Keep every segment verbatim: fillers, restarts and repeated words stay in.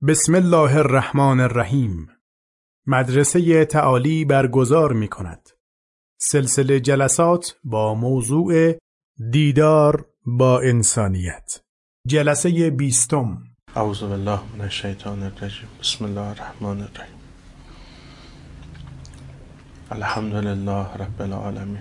بسم الله الرحمن الرحیم. مدرسه تعالی برگزار می کند سلسله جلسات با موضوع دیدار با انسانیت. جلسه بیستم. اعوذ بالله من الشیطان الرجیم. بسم الله الرحمن الرحیم. الحمد لله رب العالمین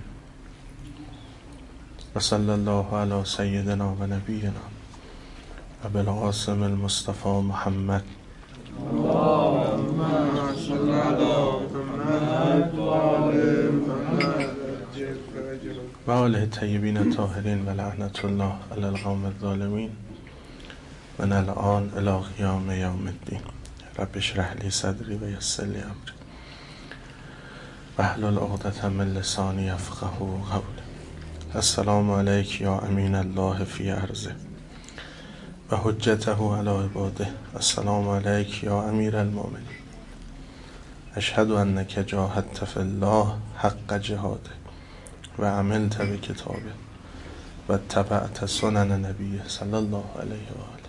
و صلی الله علی سیدنا و نبینا و بالقاسم المصطفى محمد اللهم صل علی محمد و آل محمد و آله طیبین الطاهرین و لعنت الله علی القوم الظالمین من الان الی قیام یوم الدین. رب اشرح لی صدری و یسر لی امری واحلل عقدة من لسانی یفقهوا قولی. السلام علیک یا امین الله فی ارضه و حجته علی عباده. السلام علیک یا امیر المؤمنین. اشهد انک جاهدت فی الله حق جهاده و عملت بکتابه و اتبعت سنن نبیه صلی الله علیه و آله.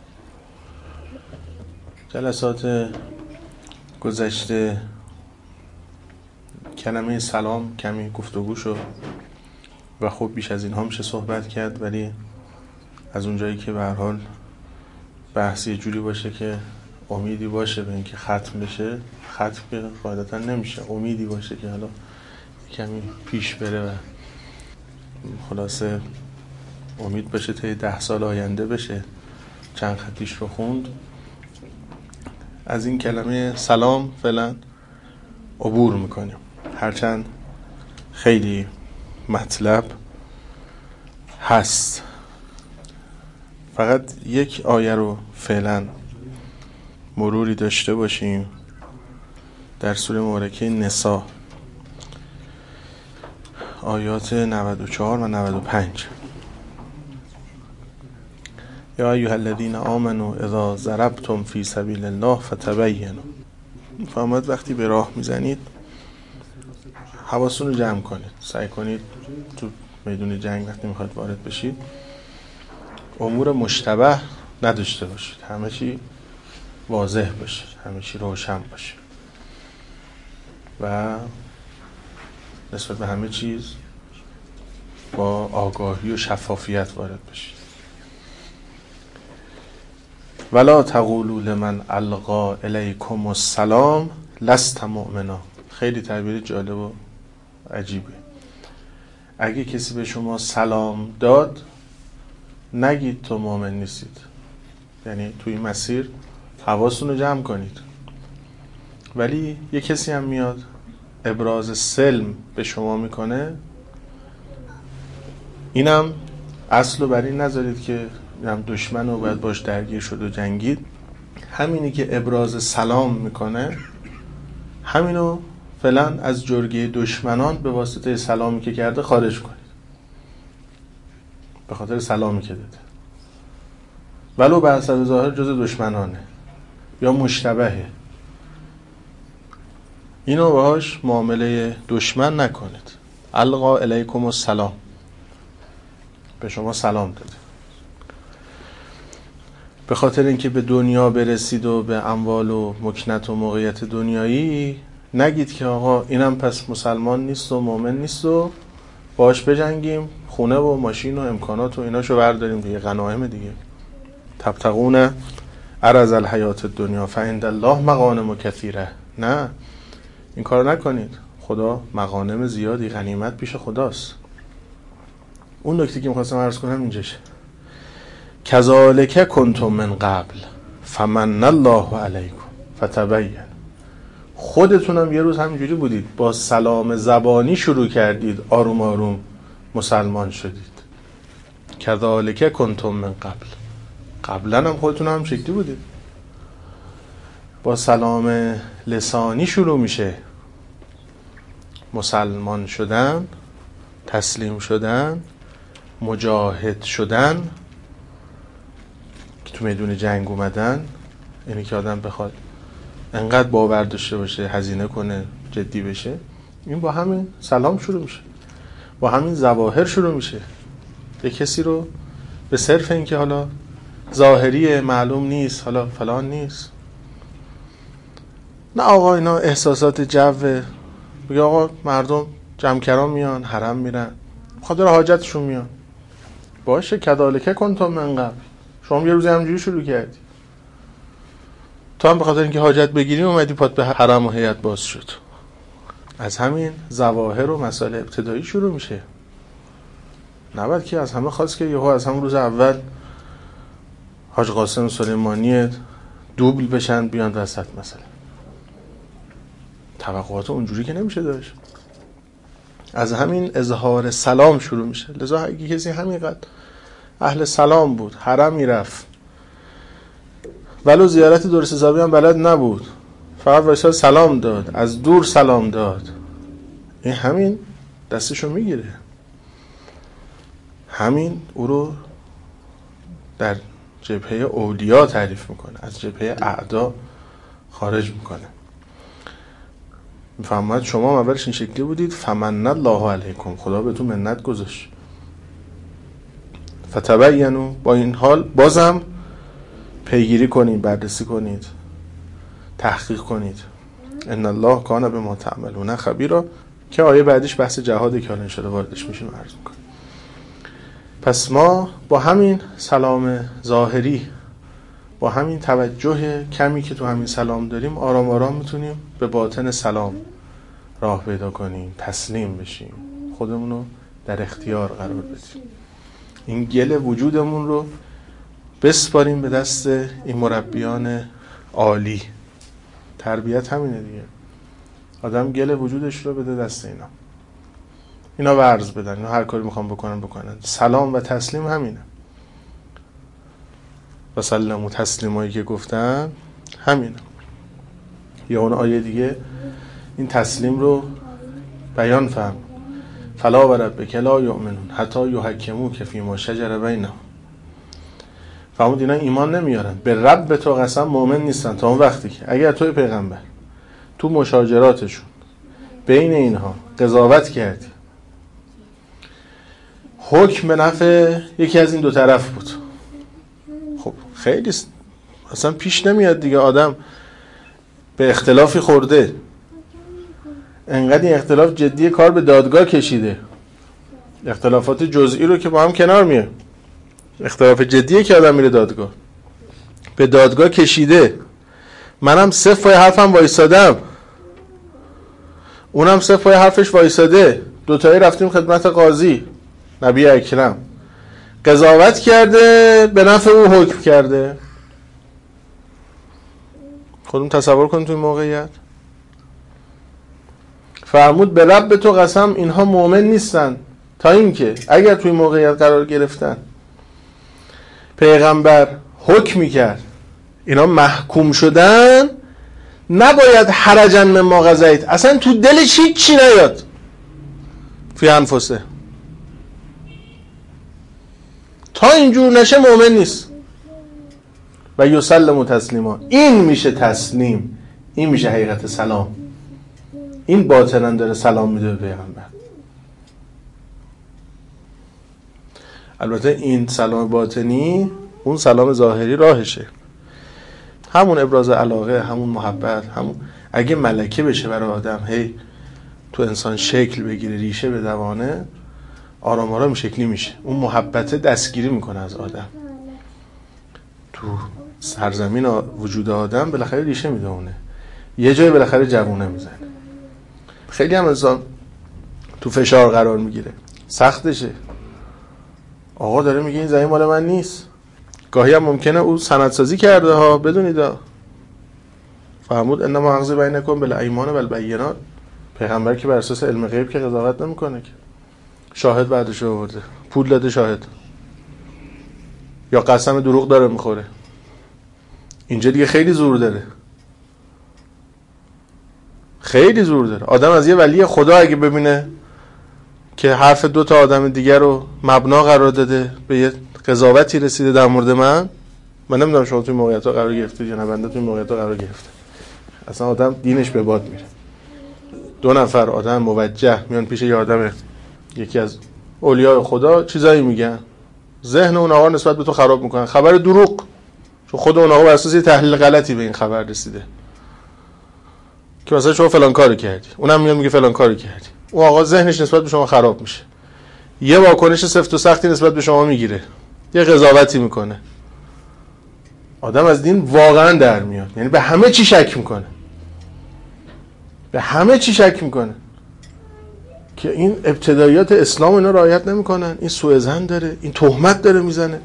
جلسات گذشته کلمه سلام کمی گفتگو شد و خب بیش از این هم میشه صحبت کرد، ولی از اونجایی که به هر حال بحث یه جوری باشه که امیدی باشه به اینکه ختم بشه، ختم که قاعدتا نمیشه، امیدی باشه که حالا کمی پیش بره و خلاصه امید باشه تا ده سال آینده بشه چند خطیش رو خوند. از این کلمه سلام فعلا عبور میکنیم، هرچند خیلی مطلب هست. فقط یک آیه رو فعلا مروری داشته باشیم در سوره مبارکه نساء، آیات نود و چهار و نود و پنج. یا ایها الذین آمنوا اذا ضربتم فی سبیل الله فتبینوا. فرمود وقتی به راه میزنید حواستون رو جمع کنید، سعی کنید تو میدون جنگ وقتی میخواید وارد بشید امور مشتبه نداشته باشید، همه چی واضح باشه، همه چی روشن باشه و نسبت به همه چیز با آگاهی و شفافیت وارد بشید. ولا تقولوا لمن القا الیکم السلام لست مؤمنا. خیلی تعبیر جالب و عجیبه. اگه کسی به شما سلام داد نگید تو مؤمن نیستید، یعنی توی مسیر حواستون رو جمع کنید. ولی یه کسی هم میاد ابراز سلم به شما میکنه، اینم اصل رو بر این نذارید که اینم دشمن رو باید باش درگیر شد و جنگید. همینی که ابراز سلام میکنه همینو فعلا از جرگه دشمنان به واسطه سلامی که کرده خارج کنید، به خاطر سلامی که داده، ولو به حسب ظاهر جز دشمنانه یا مشتبهه، اینو باهاش معامله دشمن نکنید. القا الیکم السلام، به شما سلام داده. به خاطر اینکه به دنیا برسید و به اموال و مکنت و موقعیت دنیایی نگید که آقا اینم پس مسلمان نیست و مؤمن نیست و باش بجنگیم، خونه و ماشین و امکانات و ایناشو برداریم دیگه، غنایم دیگه. تبتغون عرض الحیات الدنیا فعند الله مغانم کثیره. نه، این کار نکنید. خدا مغانم زیادی، غنیمت پیش خداست. اون نکته که می‌خواستم عرض کنم اینجاشه. کذالک کنتم من قبل فمن الله علیکم فتبین. خودتونم یه روز همینجوری بودید، با سلام زبانی شروع کردید، آروم آروم مسلمان شدید. کذالک کنتم من قبل، قبلا هم خودتون هم شکلی بودید. با سلام لسانی شروع میشه مسلمان شدن، تسلیم شدن، مجاهد شدن، که تو میدون جنگ اومدن. یعنی که آدم بخواد انقدر باور داشته باشه، هزینه کنه، جدی بشه، این با همین سلام شروع میشه، با همین ظواهر شروع میشه. یه کسی رو به صرف این که حالا ظاهری معلوم نیست، حالا فلان نیست، نه آقا اینا احساسات جوه، بگه آقا مردم جمع‌کران میان حرم میرن خاطر حاجتشون میان، باشه کذالک کنتم من قبل، شما یه روزی همینجوری شروع کردی، تو هم به خاطر اینکه حاجت بگیری اومدی پات به حرم و هیئت باز شد. از همین ظواهر و مسائل ابتدایی شروع میشه. نباید که از همه خواست که یهو از همون روز اول حاج قاسم سلیمانی دوبل بشن بیان وسط. مثلا توقعات اونجوری که نمیشه داشت. از همین اظهار سلام شروع میشه. لذا اگه کسی همینقدر اهل سلام بود، حرم میرفت، ولو زیارت درست حسابی هم بلد نبود، فقط وایساد سلام داد، از دور سلام داد، این همین دستشو میگیره، همین او رو در جبهه اولیا تعریف میکنه، از جبهه اعدا خارج میکنه. میفهمد شما اولش این شکلی بودید، فمن الله علیکم، خدا بهتون منت گذاشت. فتبینوا، با این حال بازم پیگیری کنید، بررسی کنید، تحقیق کنید. ان الله کان بما تعملون خبیرا، که آیه بعدیش بحث جهاده که حالا ان شاءالله واردش میشیم عرض میکنیم. پس ما با همین سلام ظاهری، با همین توجه کمی که تو همین سلام داریم، آرام آرام میتونیم به باطن سلام راه پیدا کنیم، تسلیم بشیم، خودمون رو در اختیار قرار بدیم، این گل وجودمون رو بسپاریم به دست این مربیان عالی. تربیت همینه دیگه، آدم گل وجودش رو بده دست اینا، اینا ورز بدن، اینا هر کاری میخوام بکنن بکنن. سلام و تسلیم همینه، و سلام و تسلیمایی که گفتن همینه. یا اون آیه دیگه این تسلیم رو بیان فهم، فلا و ربک لا یؤمنون حتی یحکموک فیما شجر بینهم. فهمود اینا ایمان نمیارن، به رب تو قسم مؤمن نیستن تا اون وقتی که اگر توی پیغمبر تو مشاجراتشون بین اینها قضاوت کردی، حکم به نفع یکی از این دو طرف بود. خب خیلی اصلا پیش نمیاد دیگه، آدم به اختلافی خورده، انقدر این اختلاف جدی، کار به دادگاه کشیده، اختلافات جزئی رو که با هم کنار میه، اختلاف جدیه که آدم میره دادگاه، به دادگاه کشیده، منم صفر پای حرفم وایسادم، اونم صفر پای حرفش وایساده، دوتایی رفتیم خدمت قاضی نبی اکرم، قضاوت کرده، به نفع او حکم کرده. خودم تصور کن تو این موقعیت. فرمود به رب تو قسم اینها مؤمن نیستن تا اینکه اگر توی موقعیت قرار گرفتن پیغمبر حکم میکرد اینا محکوم شدن، نباید حرجن مما قضیت، اصلا تو دلش هیچ چی نیاد، فی انفسه، تا اینجور نشه مؤمن نیست. و یسلم تسلیما، این میشه تسلیم، این میشه حقیقت سلام، این باطنا داره سلام میده به پیغمبر. البته این سلام باطنی اون سلام ظاهری راهشه، همون ابراز علاقه، همون محبت، همون اگه ملکه بشه برای آدم، هی تو انسان شکل بگیره، ریشه بدوانه، آرام آرام شکلی میشه، اون محبت دستگیری میکنه از آدم، تو سرزمین وجود آدم بالاخره ریشه میدونه، یه جای بالاخره جوونه میزنه. خیلی هم انسان تو فشار قرار میگیره، سختشه، آقا داره میگه این زمین مال من نیست، گاهی هم ممکنه او سندسازی کرده ها، بدونید فرمود انما اخذ بینکم بالایمان و البینات، پیغمبر که بر اساس علم غیب که قضاوت نمیکنه که، شاهد بعدش آورده، پول داده شاهد، یا قسم دروغ داره میخوره، اینجا دیگه خیلی زور داره، خیلی زور داره. آدم از یه ولی خدا اگه ببینه که حرف دو تا آدم دیگر رو مبنا قرار داده، به یه قضاوتی رسیده در مورد من، من نمیدونم شما توی موقعیت ها قرار گرفتید یا نه، بنده توی موقعیت ها قرار گرفته، اصلا آدم دینش به باد میره. دو نفر آدم موجه میان پیش یه آدم، یکی از اولیاء خدا، چیزایی میگن، ذهن اون آقا نسبت به تو خراب میکنن، خبر دروغ، چون خود اون آقا بر اساس یه تحلیل غلطی به این خبر رسیده. که مثلا شما فلان کارو کردی، اونم میاد میگه فلان کارو کردی، اون آقا ذهنش نسبت به شما خراب میشه، یه واکنش سفت و سختی نسبت به شما میگیره، یه قضاوتی میکنه. آدم از دین واقعا در میاد، یعنی به همه چی شک میکنه، به همه چی شک میکنه که این ابتدایات اسلام اینا رعایت نمیکنن، این سوء ظن داره، این تهمت داره میزنه.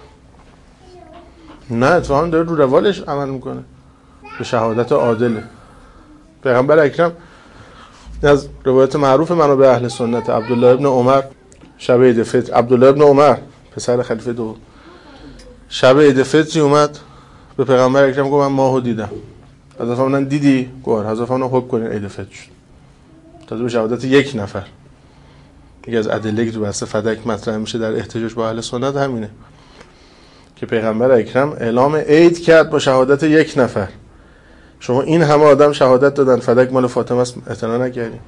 نه، اتفاقا داره رو روالش عمل میکنه، به شهادت عادله. پیغمبر اکرم از روایت معروف منابع اهل سنت، عبدالله ابن عمر شب عید فطر، عبدالله ابن عمر پسر خلیفه دو، شب عید فطری اومد به پیغمبر اکرم گفت من ماهو دیدم. حضرت فرمودن دیدی؟ گفت حضرت فرمودن حکم کنین عید فطر شد. تازه به شهادت یک نفر. یکی از ادله که تو بحث فدک مطرح میشه در احتجاج با اهل سنت همینه که پیغمبر اکرم اعلام عید کرد با شهادت یک نفر. شما این همه آدم شهادت دادن فدک مال فاطمه است، اعتنا نکردین؟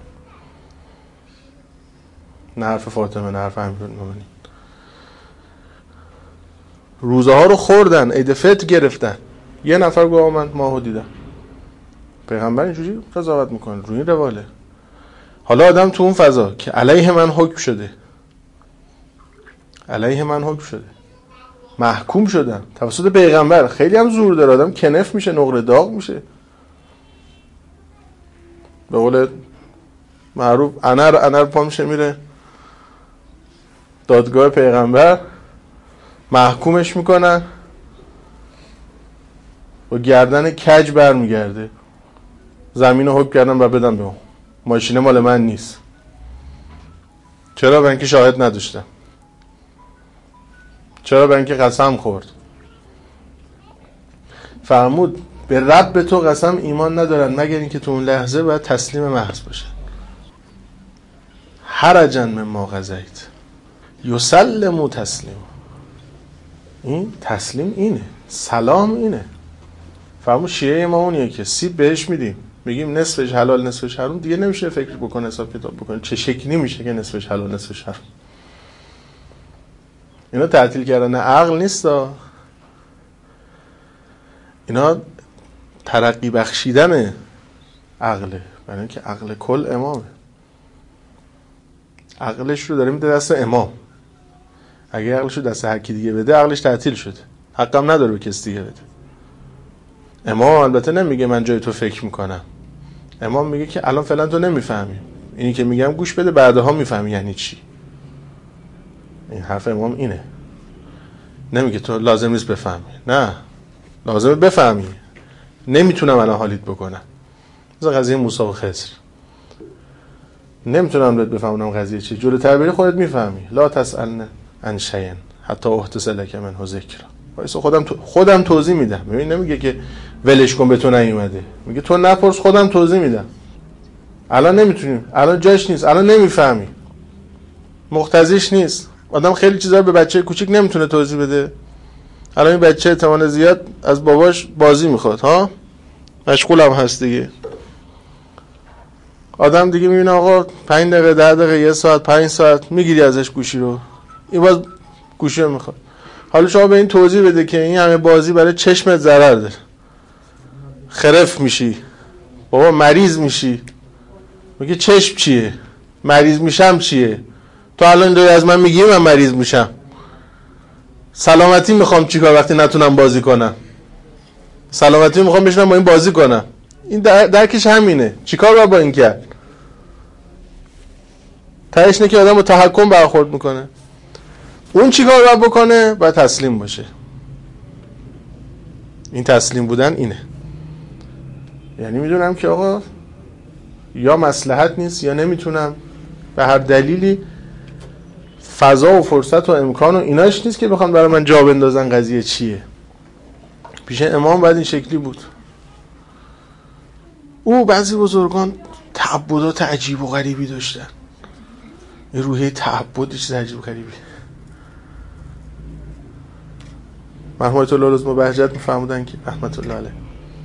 نه حرف فاطمه، نه حرف امیرالمومنین. روزه ها رو خوردن، عید فطر گرفتن، یه نفر گفت من ماهو دیدم. پیغمبر اینجوری قضاوت میکنه، روی این رواله. حالا آدم تو اون فضا که علیه من حکم شده، علیه من حکم شده، محکوم شدم توسط پیغمبر، خیلی هم زور داره، آدم کنف میشه، نقره داغ میشه. به قول معروف انر انر پا میشه میره دادگاه پیغمبر، محکومش میکنن، و گردن کج برمیگرده، زمین رو حکم کردن و بدن به اون، ماشینه مال من نیست. چرا؟ برای اینکه شاهد نداشتم. چرا؟ برای اینکه قسم خورد. فرمود به رب تو قسم ایمان ندارن مگر اینکه تو اون لحظه باید تسلیم محض باشه. حرجا مما قضیت یسلم تسلیم. این تسلیم اینه، سلام اینه. فرمود شیعه ما اونیه که سیب بهش میدیم، میگیم نصفش حلال نصفش حرام، دیگه نمیشه فکر بکنه، حساب کتاب بکنه چه شکلی میشه که نصفش حلال نصفش حرام. اینا تعطیل کردن عقل نیستا، اینا ترقی بخشیدن عقله، برای اینکه عقل کل امامه. عقلش رو داره میده دست امام. اگه عقلش رو دست هر کی دیگه بده، عقلش تعطیل شده، حقم نداره به کسی دیگه بده. امام البته نمیگه من جای تو فکر میکنم، امام میگه که الان فعلا تو نمیفهمی، اینی که میگم گوش بده بعدها میفهمی یعنی چی. این حرف امام اینه، نمیگه تو لازم نیست بفهمی، نه لازمه بفهمی. نمیتونم الان حالیت بکنم، مثلا قضیه موسی و خضر، نمیتونم بهت بفهمونم قضیه چی، جلوتر بری خودت میفهمی. لا تسألن عن شیء حتی احدث لک منه ذکر. وایسا خودم تو... خودم توضیح میدم. ببین نمیگه که ولش کن به تو نیومده، میگه تو نپرس خودم توضیح میدم. الان نمیتونیم، الان جاش نیست، الان نمیفهمی، مقتضیش نیست. آدم خیلی چیزا به بچه کوچیک نمیتونه توضیح بده. الان این بچه احتمال زیاد از باباش بازی میخواد، ها مشغولم هست دیگه. آدم دیگه میبینه آقا پنج دقیقه ده دقیقه یه ساعت پنج ساعت میگیری ازش گوشی رو، این باز گوشی رو میخواد. حالا شما به این توضیح بده که این همه بازی برای چشمت ضرر داره، خرف میشی، بابا مریض میشی. میگه چشم چیه؟ مریض میشم چیه؟ تو الان داری از من میگی من مریض میشم. سلامتی میخوام چیکار وقتی نتونم بازی کنم؟ سلامتی میخوام بشینم با این بازی کنم. این درکش همینه. چیکار باید با این کرد؟ تهش اینه که آدم با تحکم برخورد میکنه. اون چیکار باید بکنه؟ باید تسلیم باشه. این تسلیم بودن اینه. یعنی میدونم که آقا یا مصلحت نیست یا نمیتونم، به هر دلیلی فضا و فرصت و امکان و ایناش نیست که بخوام برای من جا بندازن قضیه چیه. پیش امام باید این شکلی بود. او بعضی بزرگان تعبدات عجیب و غریبی داشتن. این روحیه تعبد چیز عجیب و غریبی. مرحوم آیت الله رضا بهجت میفرمودن که رحمت الله علیه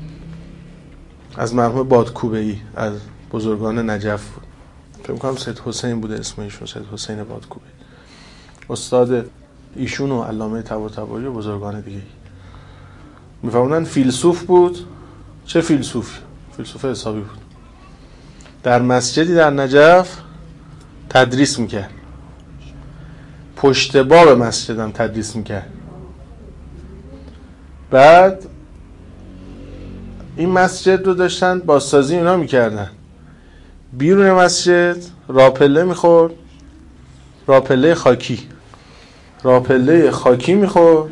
از مرحوم بادکوبه‌ای از بزرگان نجف بود، فکر می‌کنم سید حسین بوده اسم ایشون، سید حسین بادکوبه‌ای، استاد ایشون و علامه طباطبایی و بزرگان دیگه. میفرمودن فیلسوف بود. چه فیلسوفی؟ فیلسوف حسابی بود. در مسجدی در نجف تدریس میکرد، پشت باب مسجدم تدریس میکرد. بعد این مسجد رو داشتن بازسازی اینا میکردن، بیرون مسجد راپله میخورد، راپله خاکی راپله خاکی میخورد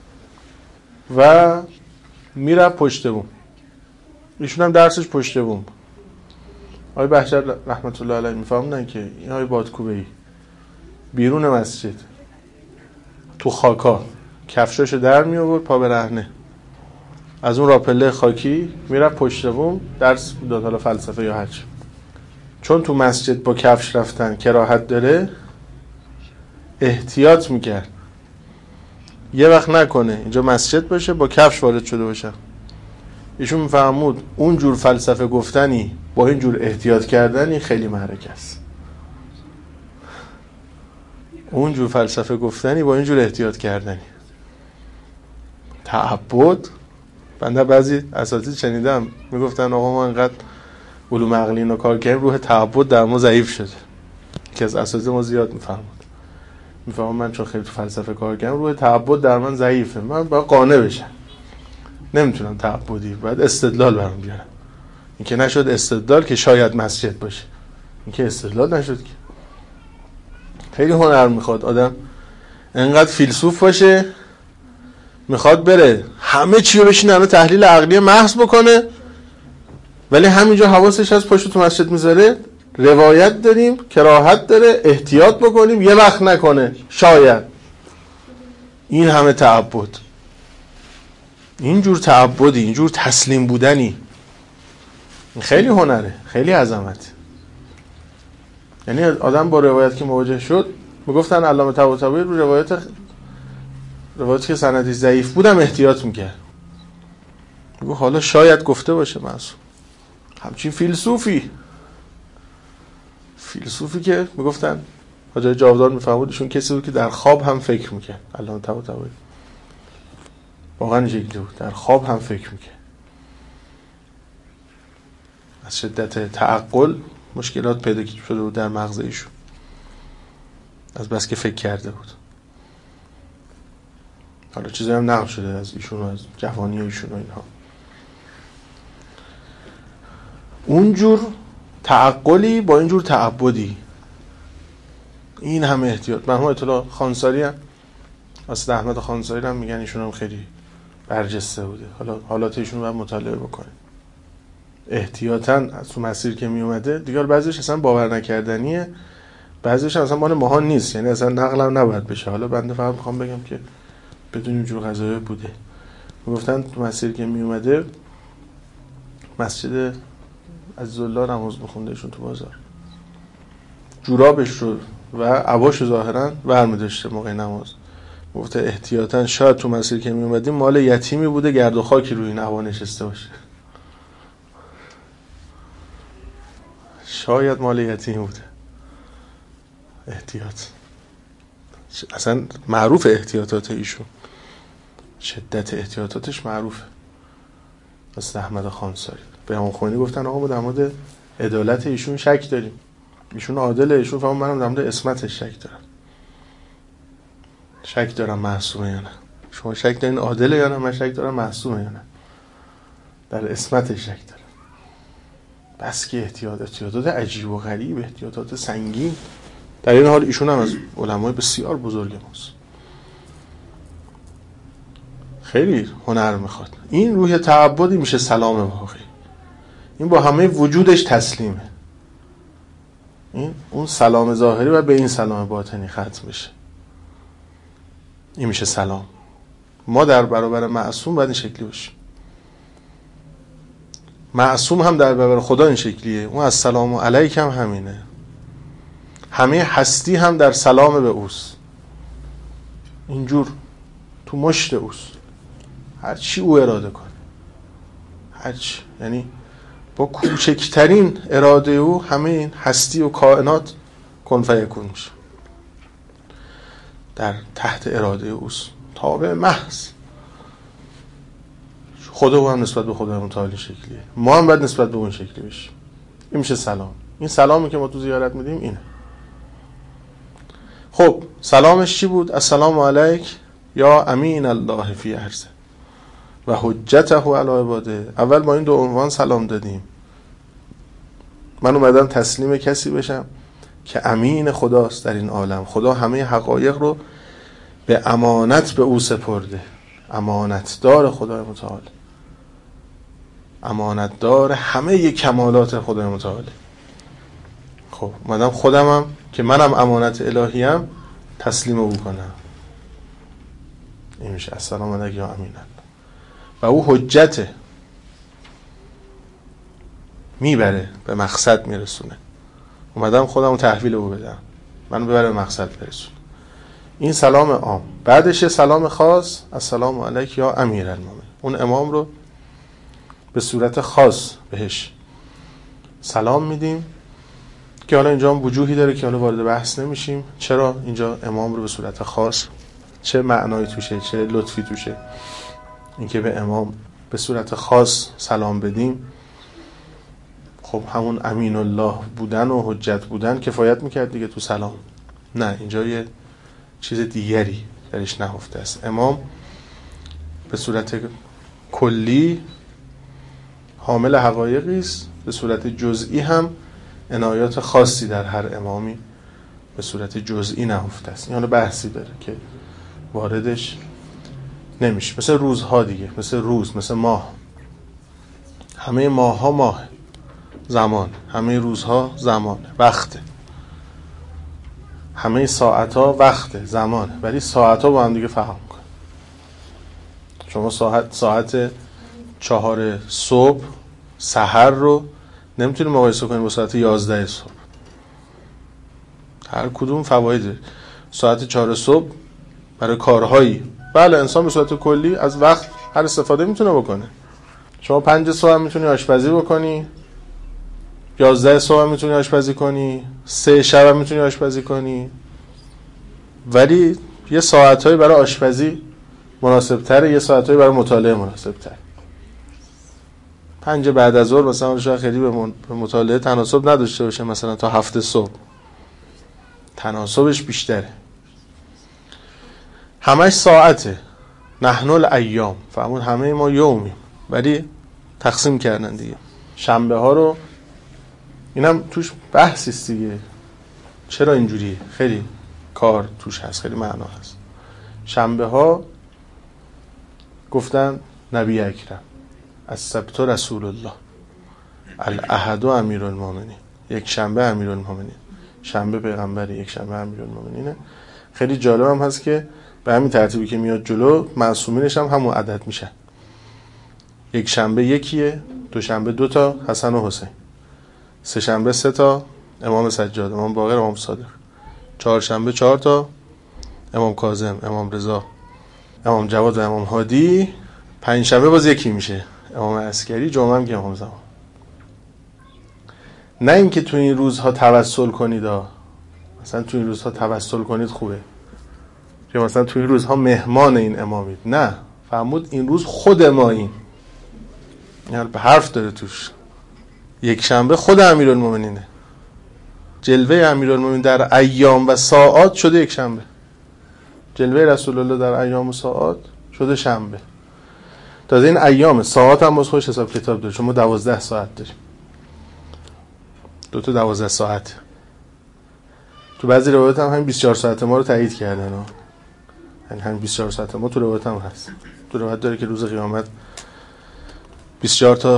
و میرفت پشت بوم. ایشون هم درسش پشت بوم. آقای بهجت رحمت الله علیه میفهموندن که این آقای بادکوبه‌ای بیرون مسجد تو خاکا کفشاشو در می آورد پا برهنه، از اون راپله خاکی میرفت پشت بوم درس میداد، حالا فلسفه یا هرچی. چون تو مسجد با کفش رفتن کراهت داره، احتیاط میکرد یه وقت نکنه اینجا مسجد باشه با کفش وارد شده باشه. ایشون میفهمود اون جور فلسفه گفتنی با این جور احتیاط کردنی خیلی محرک است. اون جور فلسفه گفتنی با این جور احتیاط کردنی تعبد. بنده بعضی اساتید شنیدم میگفتن آقا ما انقدر علوم عقلی رو کار کردیم روح تعبد در ما ضعیف شده، که از اساتید ما زیاد میفهمود. میفهمم من چون خیلی تو فلسفه کار کردم روح تعبد در من ضعیفه، من باید قانع بشم، نمیتونم تعبدی، باید استدلال برام بیارم. این که نشد استدلال که شاید مسجد باشه، این که استدلال نشد که. خیلی هنر میخواد آدم انقدر فیلسوف باشه، میخواد بره همه چی رو بشینه همه تحلیل عقلی محض بکنه، ولی همینجا حواسش از پشت تو مسجد میذاره روایت داریم کراهت داره احتیاط بکنیم یه وقت نکنه شاید. این همه تعبد، اینجور تعبدی، اینجور تسلیم بودنی خیلی هنره، خیلی عظمت. یعنی آدم با روایت که مواجه شد میگفتن علامه طباطبایی رو روایت روایتی که سندی ضعیف بودم احتیاط میکرد، میگو حالا شاید گفته باشه معصوم. همچین فیلسوفی فیلسوفی که میگفتن حاجی جاودان میفهمودشون کسی بود که در خواب هم فکر میکرد. علامه طباطبایی واقعا شکلی بود، در خواب هم فکر میکرد. از شدت تعقل مشکلات پیدا شده بود در مغز ایشون، از بس که فکر کرده بود. حالا چیزی هم نقل شده از ایشون و از جوانی ایشون و اینها. اونجور تعقلی با اینجور تعبدی، این همه احتیاط. مرحوم اطلاع خانساری هم اسد احمد خانساری هم میگن ایشون هم خیلی برجسته بوده. حالا حالات ایشون رو باید مطالعه بکنه. احتیاطاً از تو مسیر که می اومده دیگه بعضیش اصلا باور نکردنیه، بعضیش اصلا مال ماها نیست، یعنی اصلا نقل هم نباید بشه. حالا بنده فقط میخوام بگم که بدون اینجور قضایا بوده. میگفتن تو مسیر که می اومده مسجد عزیزالله نماز بخونده ایشون تو بازار، جورابش رو و عباش ظاهرا برمی داشته موقع نماز. گفته احتیاطاً شاید تو مسیر که می اومدیم مال یتیمی بوده گرد و خاکی روی این عبا نشسته باشه، شاید مال یتیم بوده. احتیاط اصلا معروف احتیاطات ایشون، شدت احتیاطاتش معروفه. اسد احمد خانساری به همون خونی گفتن آقا ما در مورد عدالت ایشون شک داریم، ایشون عادله، ایشون فهم منم در مورد اسمتش شک دارم، شک دارم معصومه یا نه. شما شک دارین عادله یا نه؟ من شک دارم معصومه یا نه، در اسمتش شک دارم. بس که احتیاط احتیاطات عجیب و غریب، احتیاطات سنگین. در این حال ایشون هم از علمای بسیار بزرگ ماست، خیلی هنر میخواد. این روح تعبدی میشه سلام واقعی، این با همه وجودش تسلیمه. این اون سلام ظاهری و به این سلام باطنی ختم بشه، این میشه سلام. ما در برابر معصوم باید این شکلی باشیم. معصوم هم در برابر خدا این شکلیه، اون از سلام علیک هم همینه. همه هستی هم در سلام به اوست، اینجور تو مشت اوست، هر چی او اراده کنه، هر چی، یعنی با کوچکترین اراده او همه این هستی و کائنات کن فیکون میشه، در تحت اراده اوست، تابع محض. خدا هم نسبت به خدا متعالی شکلیه، ما هم باید نسبت به اون شکلی بشیم. این میشه سلام. این سلامی که ما تو زیارت میدیم اینه. خب سلامش چی بود؟ السلام علیک یا امین الله فی ارضه و حجته علی عباده. اول ما این دو عنوان سلام دادیم. من اومدم تسلیم کسی بشم که امین خداست در این عالم. خدا همه حقایق رو به امانت به او سپرده. امانتدار خدای متعال، امانتدار همه کمالات خدای متعال. خب اومدم خودمم که منم امانت الهیم تسلیم او کنم. این میشه السلام علیک یا امین الله. و او حجته، میبره به مقصد میرسونه. اومدم خودمو تحویل او بدم، منو ببره به مقصد برسونه. این سلام عام. بعدش سلام خاص، السلام علیک یا امیرالمومنین. اون امام رو به صورت خاص بهش سلام میدیم که حالا اینجا هم وجوهی داره که حالا وارد بحث نمیشیم. چرا اینجا امام رو به صورت خاص، چه معنایی توشه، چه لطفی توشه اینکه به امام به صورت خاص سلام بدیم؟ خب همون امین الله بودن و حجت بودن کفایت میکرد دیگه تو سلام. نه، اینجا یه چیز دیگری درش نهفته است. امام به صورت کلی حامل حقایقی است، به صورت جزئی هم عنایات خاصی در هر امامی به صورت جزئی نهفته است. این حالا بحثی داره که واردش نمیشه. مثل روزها دیگه، مثل روز، مثل ماه. همه ماه ها ماه، زمان. همه روزها زمان، وقته. همه ساعت ها وقته، زمانه. ولی ساعت ها با هم دیگه فهم کن. شما ساعت ساعت چهار صبح سحر رو نمیتونی مقایسه کنی با ساعت یازده صبح. هر کدوم فواید داره. ساعت چهار صبح برای کارهایی، بله انسان به صورت کلی از وقت هر استفاده میتونه بکنه. شما پنج صبح میتونی آشپزی بکنی، یازده صبح میتونی آشپزی کنی، سه شب میتونی آشپزی کنی، ولی یه ساعتایی برای آشپزی مناسب تره، یه ساعتایی برای مطالعه مناسب تره. پنج بعد از ظهر مثلا شاید خیلی به مطالعه تناسب نداشته باشه، مثلا تا هفت صبح تناسبش بیشتره. همش ساعته. نحن الایام، فهمون همه ما یومیم، ولی تقسیم کردن دیگه. شنبه ها رو، اینم توش بحثی است دیگه، چرا اینجوریه؟ خیلی کار توش هست، خیلی معنا هست. شنبه ها گفتن نبی اکرم السبت رسول الله، الاحد امیرالمومنین. یک شنبه امیرالمومنین، شنبه پیغمبری، یک شنبه امیرالمومنینه. خیلی جالب هم هست که به همین ترتیبی که میاد جلو معصومینش هم همون عدد میشن. یک شنبه یکیه، دو شنبه دو تا حسن و حسین، سه شنبه سه تا امام سجاد، امام باقر، امام صادق، چهار شنبه چهار تا امام کاظم، امام رضا، امام جواد و امام هادی، پنج شنبه باز یکی میشه امام عسکری، جمعه هم که امام زمان. نه اینکه تو این روزها توسل کنید، مثلا تو این روزها توسل کنید خوبه، یا مثلا تو این روزها مهمان این امامید. نه، فرمود این روز خود ما این، یعنی به حرف داره توش. یک شنبه خود امیرالمومنینه، جلوه امیرالمومنین در ایام و ساعات شده یک شنبه، جلوه رسول الله در ایام و ساعات شده شنبه. تازه این ایام ساعات هم باز خودش حساب کتاب داره، چون ما دوازده ساعت داریم، دو تا دوازده ساعت. تو بعضی روایت هم همین بیست و چهار ساعت ما رو تایید کردن، یعنی همین بیست و چهار ساعت ما تو روایت هم هست. تو روایت داره که روز قیامت بیست و چهار تا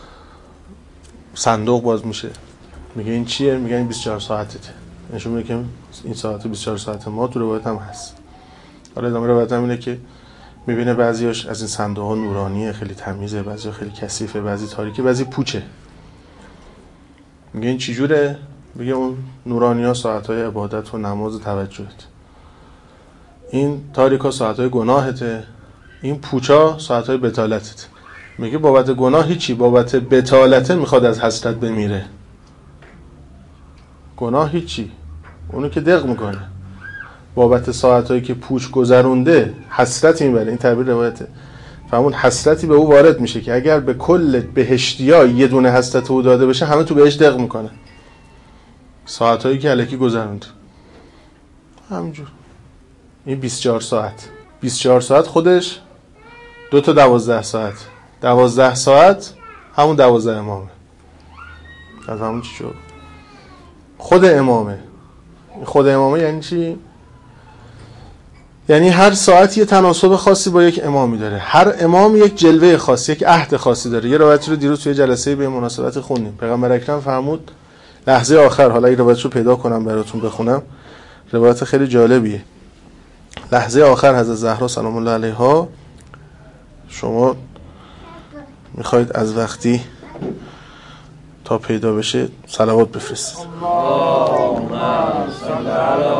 صندوق باز میشه. میگه این چیه؟ میگه این بیست و چهار ساعته. نشون میده که این ساعت بیست و چهار ساعت ما تو روایت هم هست. حالا ادامه روایت هم اینه که میبینه بعضیاش از این صندوق‌ها نورانیه، خیلی تمیزه، بعضیا خیلی کثیفه، بعضی تاریکه، بعضی پوچه. میگه این چی جوره؟ میگه اون نورانی‌ها ساعت‌های عبادت و نماز و توجهت، این تاریکا ساعت‌های گناهته، این پوچا ساعت‌های بتالتت. میگه بابت گناه هیچی، بابت بتالته میخواد از حسرت بمیره. گناه هیچی، اونو که دق میکنه. بابت ساعت‌هایی که پوچ گذرونده حسرت میبره. این تعبیر روایته. فهمون حسرتی به او وارد میشه که اگر به کل بهشتی‌ها یه دونه حسرت او داده بشه، همه تو بهش دق میکنه. ساعتایی که الکی گذروند همینجور. این بیست و چهار ساعت بیست و چهار ساعت خودش دو تا دوازده ساعت دوازده ساعت همون دوازده امامه. از همون چی شد؟ خود امامه. خود امامه یعنی چی؟ یعنی هر ساعت یه تناسب خاصی با یک امامی داره. هر امام یک جلوه خاصی، یک عهد خاصی داره. یه روایتی رو دیروز توی جلسه به مناسبت خوندیم. پیغمبر اکرم فرمود لحظه آخر، حالا این روایت رو پیدا کنم براتون بخونم، روایت خیلی جالبیه. لحظه آخر حضرت زهرا سلام الله علیها، شما میخواید از وقتی تا پیدا بشه صلوات بفرستید. اللهم صل علی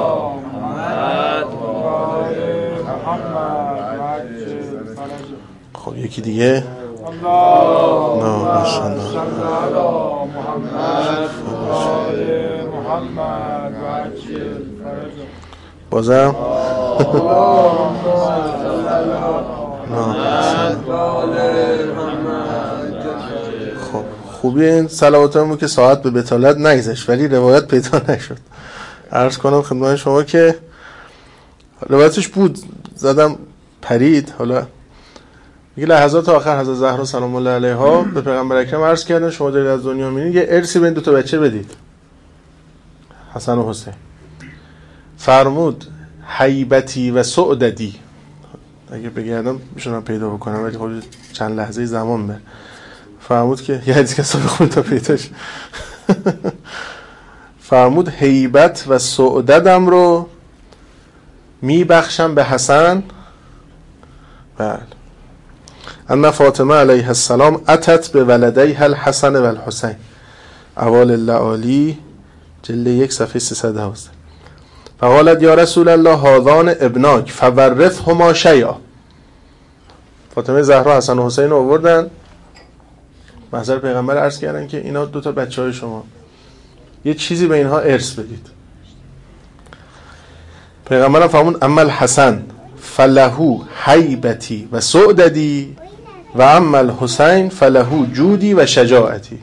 محمد. خب یکی دیگه. اللهم صل علی محمد. بازم خب خوبی این صلواتمون که ساعت به بتالت نگذشت ولی روایت پیدا نشد. عرض کنم خدمت شما که روایتش بود، زدم پرید. حالا میگه لحظات آخر حضرت زهرا سلام الله علیها به پیغمبر اکرم عرض کردن شما دارید از دنیا میرید یه ارثی به این دو تا بچه بدید، حسن و حسین. فرمود هیبتی و سعددی. اگه بگردم میشونم پیدا بکنم ولی خب چند لحظه زمان بر. فرمود که یه حدیث کسا بخونید تا پیداش. فرمود هیبت و سعددم رو میبخشم به حسن. بله. ان فاطمه علیه السلام اتت به ولدیها الحسن و الحسین. اوال اللعالی جلد یک صفحه سیصد و دوازده. فقالت یا رسول الله هذان ابناک فورثهما شیئا. فاطمه زهرا حسن و حسین رو آوردن محضر پیغمبر عرض کردن که اینا دو تا بچهای شما، یه چیزی به اینها ارث بدید. پیغمبرم فرمود اما الحسن فلهو هیبتی و سعددی و اما الحسین فلهو جودی و شجاعتی.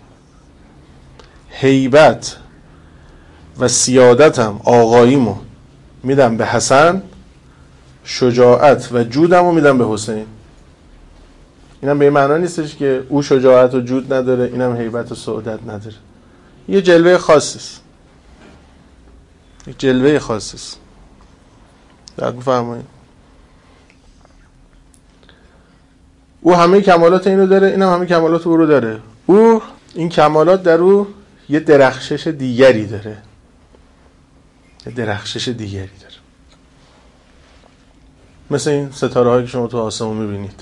هیبت و سیادتم، آقاییمو میدم به حسن، شجاعت و جودمو میدم به حسین. اینم به این معنا نیستش که او شجاعت و جود نداره اینم هیبت و سعادت نداره. یه جلوه خاصی است، یک جلوه خاصی است. درک بفرمایید. او همه کمالات اینو داره، اینم همه کمالات او رو داره. او این کمالات در او یه درخشش دیگری داره، یه درخشش دیگری داره. مثل این ستاره هایی که شما تو آسمون میبینید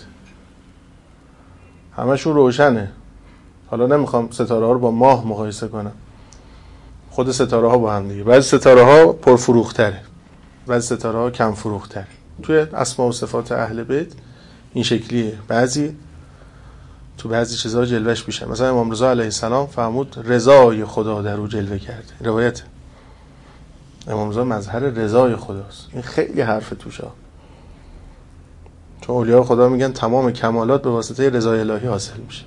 همشون روشنه. حالا نمیخوام ستاره ها رو با ماه مقایسه کنم، خود ستاره ها با هم دیگه. بعضی ستاره ها پرفروختره، بعضی ستاره ها کم فروختره. توی اسماء و صفات اهل بیت این شکلیه. بعضی تو بعضی چیزها جلوش بیشه. مثلا امام رضا علیه السلام فرمود رضای خدا در او جلوه کرده. روایت امام رضا مظهر رضای خداست. این خیلی حرف توشه، چون اولیاء خدا میگن تمام کمالات به واسطه رضای الهی حاصل میشه.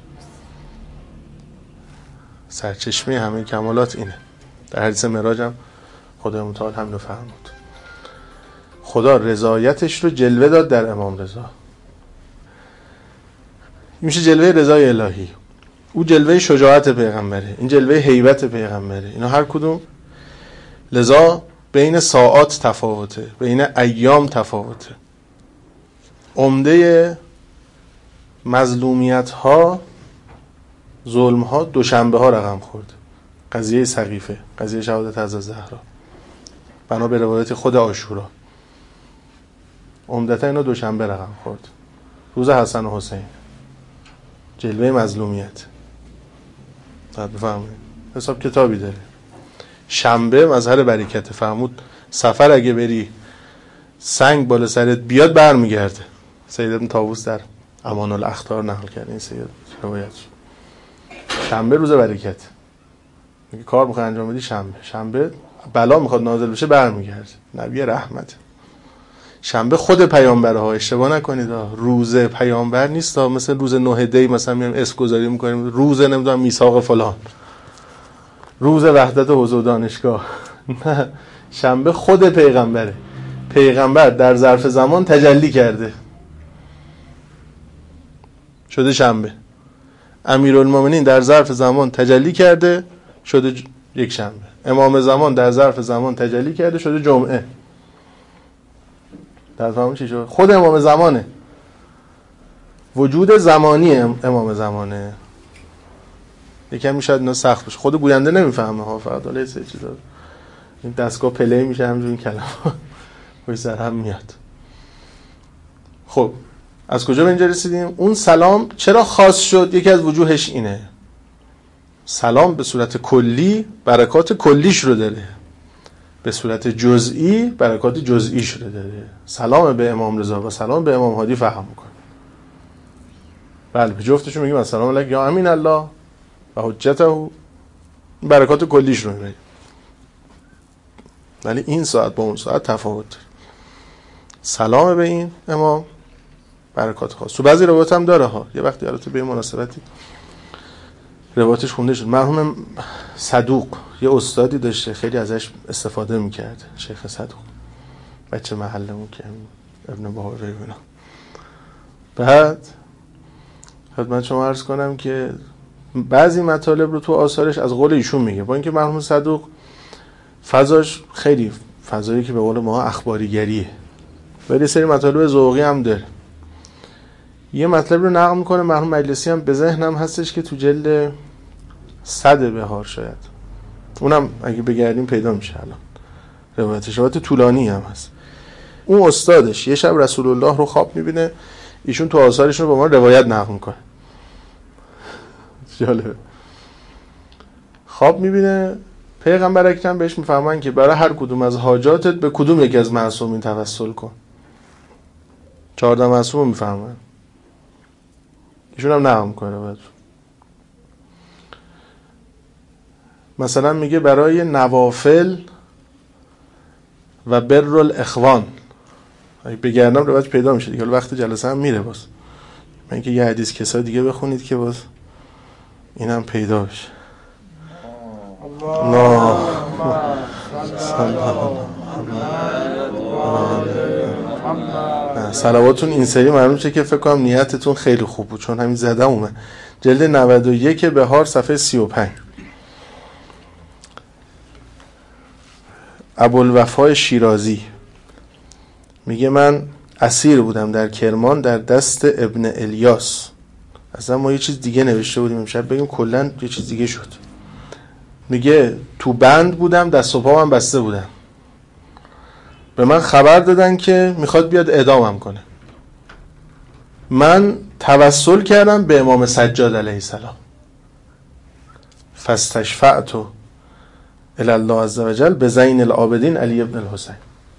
سرچشمه همه کمالات اینه. در حدیث معراج هم خدای متعال همین رو فرمود. خدا رضایتش رو جلوه داد در امام رضا. این میشه جلوه رضای الهی. او جلوه شجاعت پیغمبره، این جلوه هیبت پیغمبره. اینا هر کدوم لذا بین ساعات تفاوته، بین ایام تفاوته. عمده مظلومیت ها، ظلم ها دوشنبه ها رقم خورد. قضیه سقیفه، قضیه شهادت حضرت زهرا، بنا به روایت خود عاشورا، عمدتا اینا دوشنبه رقم خورد. روز حسن و حسین جلوه مظلومیت. بعد بفهمید حساب کتابی داره. شنبه مظهر برکت. فرمود سفر اگه بری سنگ بالا سرت بیاد برمیگرده. سید ابن طاووس در امان الاخطار نقل کرده این سید روایت. شنبه روز برکت. میگه کار میخوای انجام بدی شنبه. شنبه بلا میخواد نازل بشه برمیگرده. نبی رحمت. شنبه خود پیامبره ها، اشتباه نکنید، روز پیامبر نیست مثل روز نه دی مثلا میایم اسم گذاری میکنیم روز نمیدونم میثاق فلان. روز وحدت حوزه و دانشگاه. نه، شنبه خود پیغمبره. پیغمبر در ظرف زمان تجلی کرده شده شنبه. امیرالمومنین در ظرف زمان تجلی کرده شده ج... یک شنبه. امام زمان در ظرف زمان تجلی کرده شده جمعه. در فهمون چی شد؟ خود امام زمانه، وجود زمانی امام زمانه. یکم شاید اینا سخت بشه، خود گوینده نمیفهمه ها، فقط حالا سه چیزا این دستگاه پلی میشه همینجوری این کلمه پشت سر هم میاد. خب از کجا به اینجا رسیدیم؟ اون سلام چرا خاص شد؟ یکی از وجوهش اینه، سلام به صورت کلی برکات کلیش رو داره، به صورت جزئی برکات جزئیش رو داره. سلام به امام رضا و سلام به امام هادی فهم میکنه. بله به جفتشون میگیم السلام علیک یا امین الله و حجته، برکات کلیش رو میبریم. ولی این ساعت با اون ساعت تفاوت داره. سلام به این امام برکات خاص. تو بعضی روایت هم داره ها، یه وقتی البته به مناسبتی روایتش خونده شد. مرحوم صدوق یه استادی داشته خیلی ازش استفاده میکرد، شیخ صدوق، بچه محلمون که ابن بهاره اینا. بعد خدمت شما عرض کنم که بعضی مطالب رو تو آثارش از قول ایشون میگه، با اینکه مرحوم صدوق فضاش خیلی فضایی که به قول ما اخباریگریه، ولی سری مطالب ذوقی هم داره. یه مطلب رو نقل میکنه مرحوم مجلسی، هم به ذهنم هستش که تو جلد صد بهار شاید، اونم اگه بگردیم پیدا میشه الان، روایتش روایت طولانی هم هست. اون استادش یه شب رسول الله رو خواب میبینه، ایشون تو آثارش رو با ما روایت نقل میکنه. جالبه. خواب میبینه پیغمبر اکرم بهش میفهمن که برای هر کدوم از حاجاتت به کدوم یکی از معصومین توسل کن. چهارده معصوم رو میفهمن، ایشون هم نقل میکنه روایت. مثلا میگه برای نوافل و بر الاخوان، اگه بگردم روایت پیدا میشه دیگه، وقت جلسه هم میره باز، من که یه حدیث کسا دیگه بخونید که باز اینم پیدا بشه. الله صلواتون این سری معلوم شه که فکر کنم نیتتون خیلی خوب بود، چون همین زدم اومد. جلد نود و یک بهار صفحه سی و پنج. ابوالوفا شیرازی میگه من اسیر بودم در کرمان در دست ابن الیاس. اصلا ما یه چیز دیگه نوشته بودیم امشب، بگیم کلا یه چیز دیگه شد. میگه تو بند بودم، دست و پا من بسته بودم، به من خبر دادن که میخواد بیاد اعدامم کنه. من توسل کردم به امام سجاد علیه السلام، فاستشفعت الی الله عز وجل به زین العابدین علی ابن الحسین.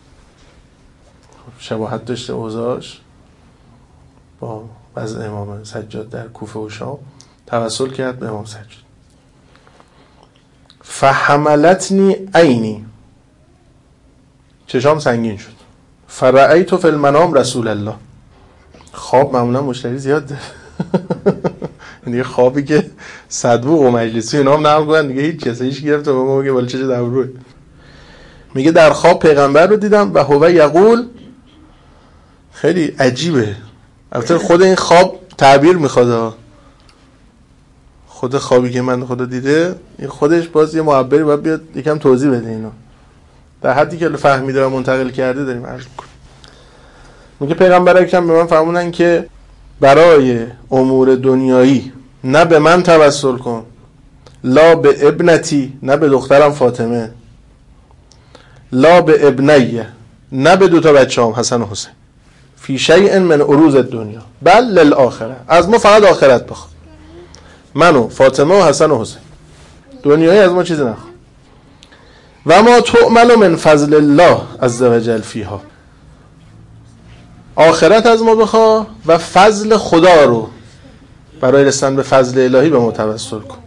شباهت داشته اوضاعش با وضع امام سجاد در کوفه و شام. توسل کرد به امام سجاد. فحملتنی عینی، چشام سنگین شد. فرأیت فی المنام رسول الله. خواب معمولا مشتری زیاد داره دیگه خوابی که صدوق و مجلسی اینا هم نقل کنن دیگه هیچ کسی هیچ گرفت و ما میگه بالا چه در روی. میگه در خواب پیغمبر رو دیدم و هو یقول، خیلی عجیبه. البته خود این خواب تعبیر میخواد، خود خوابی که من خدا دیده این خودش باز یه معبری باید بیاد یکم توضیح بده اینو، در حدی که فهمیده و منتقل کرده داریم عرض میکنیم. میگه پیغمبر اکرم به من فرمودن که برای امور دنیایی نه به من توسل کن، لا به ابنتی، نه به دخترم فاطمه، لا به ابنیه، نه به دوتا بچه هم حسن و حسین، فی شیء من عروض الدنیا بل للآخره، از ما فقط آخرت بخواد، منو فاطمه و حسن و حسین، دنیایی از ما چیزی نخواد. و ما تؤمل من فضل الله عز وجل فیها، آخرت از ما بخوا و فضل خدا رو برای رسیدن به فضل الهی به ما توسل کن.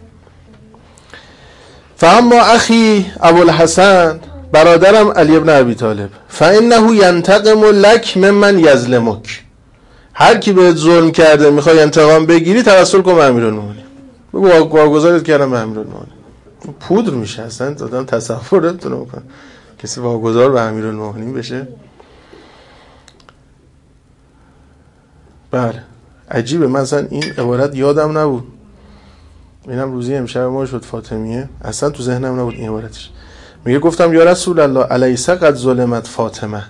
فاما اخی ابوالحسن، برادرم علی ابن ابی طالب، فانه ینتقم لک ممن یظلمک، هر کی بهت ظلم کرده میخوای انتقام بگیری توسل کن به امیرالمومنین، بگو واگذارت کردم به امیرالمومنین. پودر میشه اصلا، آدم تصور نمیتونه بکنه کسی واگذار به امیرالمومنین بشه. بله عجیبه، مثلا این عبارت یادم نبود، اینم روزی امشب ما شد فاطمیه، اصلا تو ذهنم نبود این عبارتش. میگه گفتم یا رسول الله الیس قد ظلمت فاطمه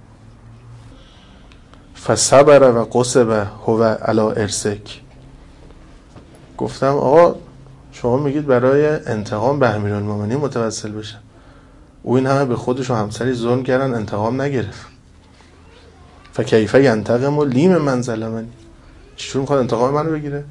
فصبر و قصب هو علی ارسک. گفتم آقا شما میگید برای انتقام به امیرالمومنین متوسل بشن، او این همه به خودش و همسری ظلم کردن انتقام نگرفت. فکیف ینتقم و لیم من ظلمنی، چطور میخواد انتقام منو بگیره؟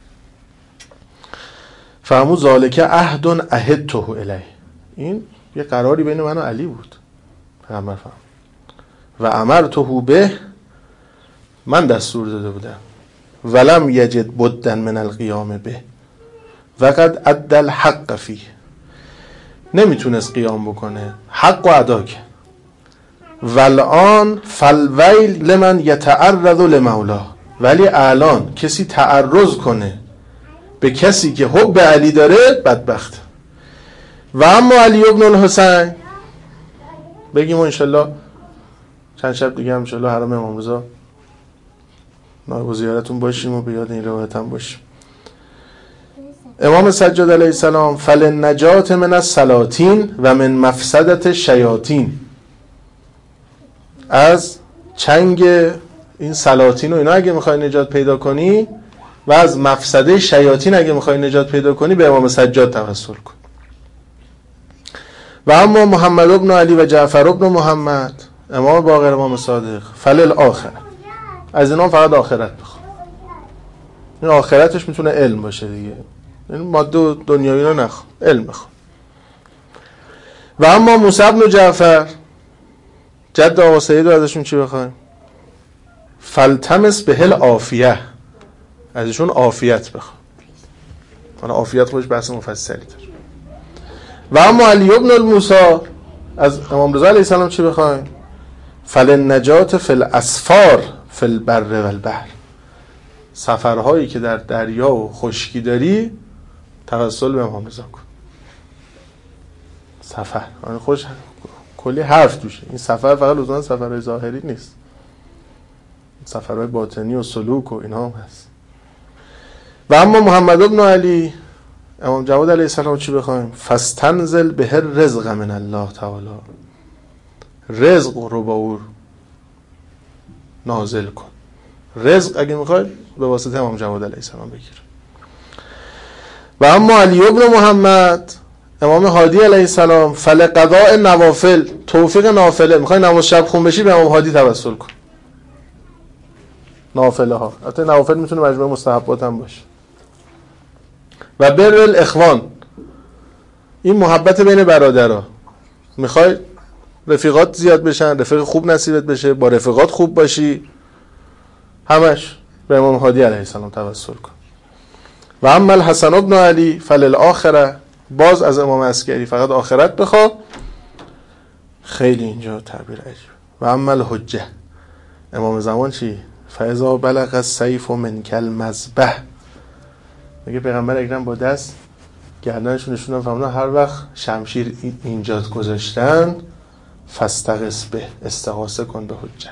فهمو ذالک عهد عهدته الیه، این یه قراری بین من و علی بود پیغمبر فهم. و امرته به، من دستور داده بودم. ولم یجد بدا من القیام به و قد ادى الحق فیه، نمیتونست قیام بکنه، حق و ادا کرد. والآن فالویل لمن یتعرض لمولاه، ولی الان کسی تعرض کنه به کسی که حب علی داره بدبخت. و اما علی ابن الحسین، بگیم و انشالله چند شب دیگه هم انشالله حرم امام رضا نایب و زیارتون باشیم و به یاد این روایت هم باشیم. امام سجاد علیه السلام فلنجات من السلاطین و من مفسدت شیاطین، از چنگ این سلاطین و اینا اگه میخوای نجات پیدا کنی و از مفسده شیاطین اگه میخوای نجات پیدا کنی به امام سجاد توسل کن. و اما محمد ابن علی و جعفر ابن محمد امام باقر امام صادق فلل آخر، از اینا فقط آخرت بخوا. این آخرتش میتونه علم باشه دیگه، این ماده و دنیایی رو نخوا، علم بخوا. و اما موسی ابن جعفر جد آقا سید رو ازشون چی بخوایم؟ فلتمس به هل عافیه، ازشون عافیت بخوا. حالا عافیت خودش بحث مفصلی داره. و اما علی ابن الموسی از امام رضا علیه السلام چی بخوایم؟ فلنجات فی الاسفار فی البر و البحر، سفرهایی که در دریا و خشکی داری توسل به امام رضا کن. سفر آن خوش کلی حرف توشه، این سفر فقط لزوما سفرهای ظاهری نیست، سفرهای باطنی و سلوک و اینا هم هست. و اما محمد ابن علی امام جواد علیه السلام چی بخوایم؟ فاستنزل به هر رزق من الله تعالی، رزق رو با او نازل کن. رزق اگه میخوای به واسطه امام جواد علیه السلام بگیر. و اما علی ابن محمد امام هادی علیه السلام فلقضاء نوافل، توفیق نافله، میخوای نماز شب خون بشی به امام هادی توسل کن. نافله ها، البته نوافل میتونه مجموعه مستحبات هم باشه. و بر الاخوان، این محبت بین برادرها، میخوای رفیقات زیاد بشن، رفیق خوب نصیبت بشه، با رفیقات خوب باشی، همش به امام هادی علیه السلام توسل کن. و اما الحسن ابن علی فللآخره، باز از امام عسکری فقط آخرت بخوا. خیلی اینجا تعبیر عجیب. و اما الحجه، امام زمان چی؟ فاذا بلغ السیف منک المذبح، میگه پیغمبر اکرم با دست گردنشون نشوندن، فهمیدن هر وقت شمشیر اینجا گذاشتن فاستغث به، استغاثه کن به حجت.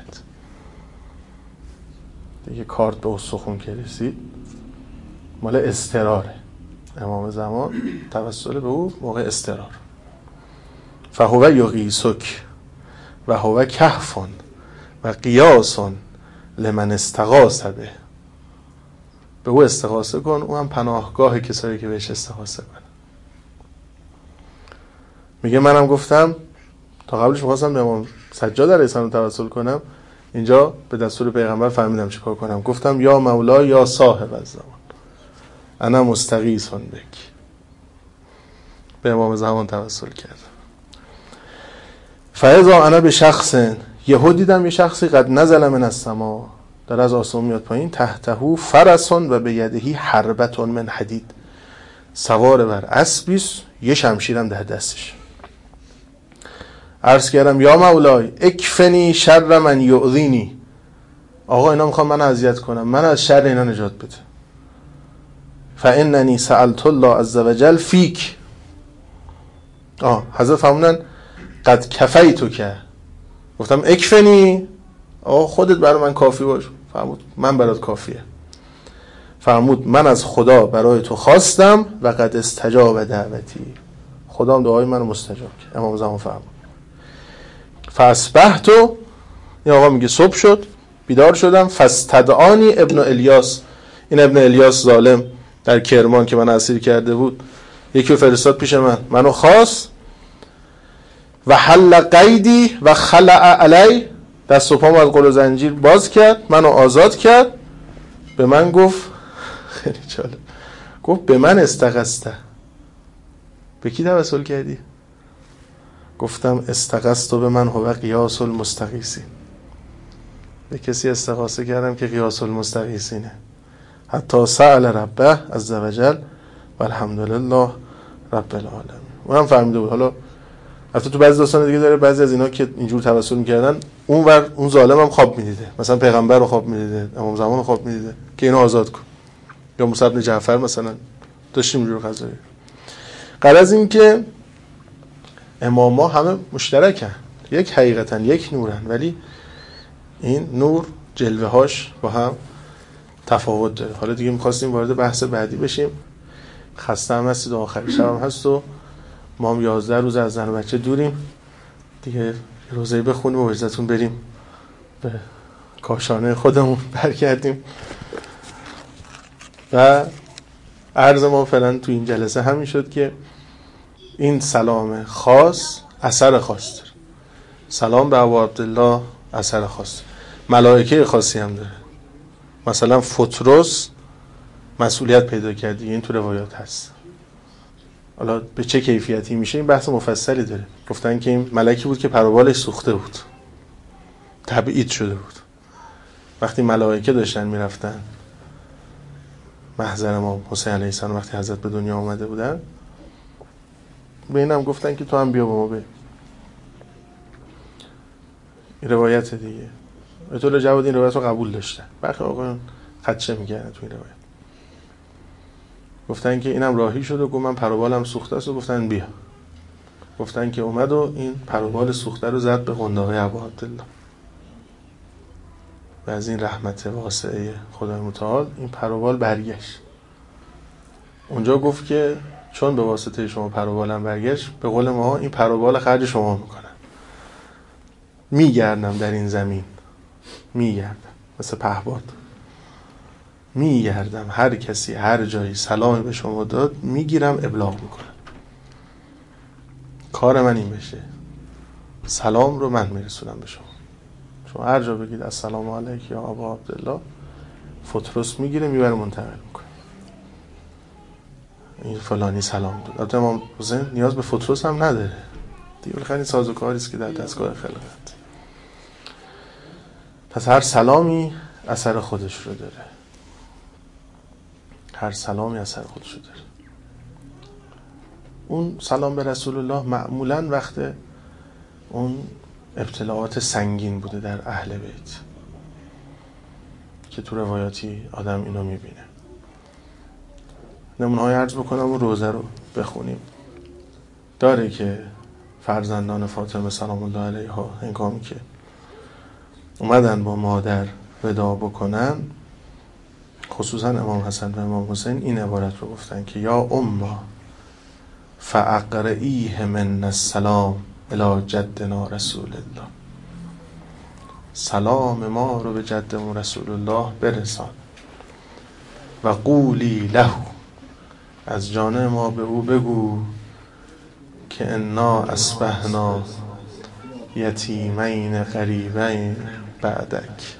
دیگه کارت به استخون که رسید مال استراره، امام زمان توسل به او موقع استرار. فهو یغیثک و هو کهف و قیاس لمن استغاث به، به او استغاثه کن، او هم پناهگاه کسایی که بهش استغاثه کنه. میگه منم گفتم تا قبلش میخواستم به امام سجاد علیه السلام توسل کنم، اینجا به دستور پیغمبر فهمیدم چیکار کنم. گفتم یا مولا یا صاحب الزمان انا مستغیث بک، به امام زمان توسل کردم. فاذا انا به شخص، یهو دیدم یه شخصی قد نزل من السما، در از آسمان میاد پایین، تحته فرس و به یدهی حربت من حدید، سوار بر اسبیست، یه شمشیرم در دستش. عرض کردم یا مولای اکفنی شر من یؤذینی، آقا اینا میخوام من اذیت کنم، من از شر اینا نجات بده. فاننی سألت الله عز وجل فیک، آه حضرت فرمودن قد کفیتو که، گفتم اکفنی، آه خودت برای من کافی باش. فرمود من برات کافیه. فرمود من از خدا برای تو خواستم و قد استجاب دعوتی، خدا هم دعای منو مستجاب کرد. امام زمان فرمود فاصبحتو، این آقا میگه صبح شد بیدار شدم، فاستدعانی ابن الیاس، این ابن الیاس ظالم در کرمان که من اسیر کرده بود، یکی فرستاد پیش من، منو خواست و حل قیدی و خلع علی، دست و پامو از قل و زنجیر باز کرد، منو آزاد کرد. به من گفت خیلی جالب، گفت به من استغثته. به کی توسل کردی؟ گفتم استغثت به من هو قیاس المستغیثین، به کسی استغاثه کردم که قیاس المستغیثینه. حتی سأل ربه عز وجل و الحمدلله رب العالمین. اونم فهمیده بود. حالا البته تو بعضی داستان دیگه داره بعضی از اینا که اینجور توسل میکردن اون ور اون ظالم هم خواب میدیده، مثلا پیغمبر رو خواب میدیده، امام زمان رو خواب میدیده که اینو آزاد کن، یا موسی بن جعفر مثلا داشتیم اینجور قضایی. غرض این که اماما همه مشترکن، یک حقیقتا یک نورن، ولی این نور جلوه هاش با هم تفاوت داره. حالا دیگه می‌خواستیم وارد بحث بعدی بشیم. خسته هم هستید و آخری شب هم هست و ما هم یازده روز از زن و بچه دوریم دیگه، روزه‌ای بخونیم و عزتون بریم به کاشانه خودمون برگردیم. و عرض ما فعلا تو این جلسه همین شد که این سلام خاص اثر خاص داره. سلام به ابو عبدالله اثر خاص، ملائکه خاصی هم داره. مثلا فطرس مسئولیت پیدا کرد، این تو روایات هست. حالا به چه کیفیتی میشه این بحث مفصلی داره. گفتن که این ملکی بود که پروبالش سوخته بود، تبعید شده بود. وقتی ملائکه داشتن میرفتن محضر امام حسین علیه السلام وقتی حضرت به دنیا آمده بودن، به اینم گفتن که تو هم بیا با ما بریم. این روایت دیگه. اطلاع جواد این روایت رو قبول داشتن. برخی آقایان خدشه میگردن تو این روایت. گفتن که اینم راهی شد و گفت من پروبالم سوخته است و گفتن بیا. گفتن که اومد و این پروبال سوخته رو زد به قنداقه ابو عبدالله. و از این رحمت واسعه خدای متعال این پروبال برگشت. اونجا گفت که چون به واسطه شما پروبالم برگشت، به قول ما این پروبال خرج شما میکنن. میگردم در این زمین، میگردم مثل پهباد، میگردم هر کسی هر جایی سلامی به شما داد میگیرم ابلاغ میکنم. کار من این بشه، سلام رو من میرسونم به شما. شما هر جا بگید السلام علیک یا ابا عبدالله، فطرس میگیره میبره منتقل میکنه، این فلانی سلام داد. البته امام حسین نیاز به فطرس هم نداره دیگه، بالاخره سازوکاری است که در دستگاه خلقت. پس هر سلامی اثر خودش رو داره، هر سلامی اثر خودش رو داره. اون سلام به رسول الله معمولاً وقت اون ابتلاعات سنگین بوده در اهل بیت که تو روایاتی آدم اینو میبینه. نمونه‌های عرض بکنم و روزه رو بخونیم. داره که فرزندان فاطمه سلام الله علیها هنگامی که اومدن با مادر وداع بکنن، خصوصا امام حسن و امام حسین این عبارت رو گفتن که یا اما فاقرئیه من السلام الی جدنا رسول الله، سلام ما رو به جدمون رسول الله برسان. و قولی له، از جانب ما به او بگو که انا اصبحنا یتیمین غریبین بعدک،